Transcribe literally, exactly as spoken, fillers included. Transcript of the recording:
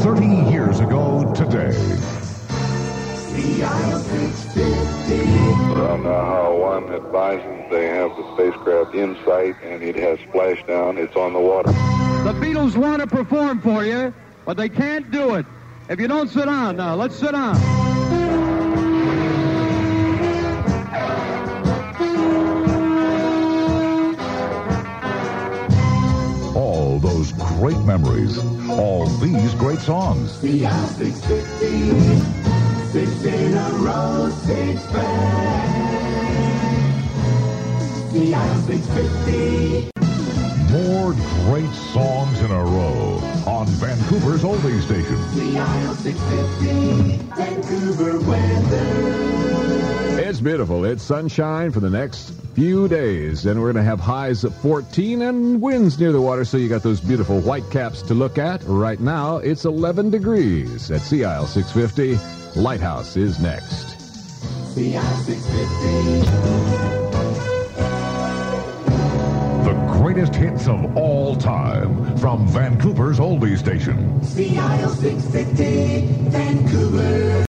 thirty years ago today. C I L six fifty. On Naha one advises they have the spacecraft in sight and it has splashdown. It's on the water. The Beatles want to perform for you, but they can't do it if you don't sit down. Now, let's sit down. All those great memories, all these great songs. C I L six fifty. Six in a row, six back. C I L six fifty. More great songs in a row on Vancouver's oldie station. C I L six fifty. Vancouver weather. It's beautiful. It's sunshine for the next few days, and we're going to have highs of fourteen and winds near the water, so you got those beautiful white caps to look at. Right now, it's eleven degrees at C I L six fifty. Lighthouse is next. C I L six fifty. The greatest hits of all time from Vancouver's oldie station. C I L six fifty. Vancouver.